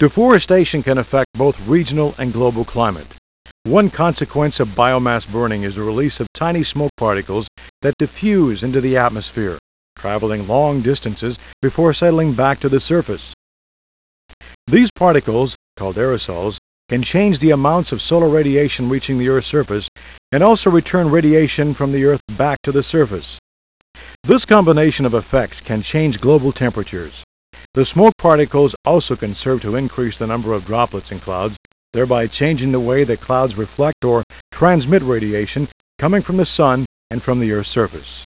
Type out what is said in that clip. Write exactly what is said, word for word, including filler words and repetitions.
Deforestation can affect both regional and global climate. One consequence of biomass burning is the release of tiny smoke particles that diffuse into the atmosphere, traveling long distances before settling back to the surface. These particles, called aerosols, can change the amounts of solar radiation reaching the Earth's surface and also return radiation from the Earth back to the surface. This combination of effects can change global temperatures. The smoke particles also can serve to increase the number of droplets in clouds, thereby changing the way that clouds reflect or transmit radiation coming from the sun and from the Earth's surface.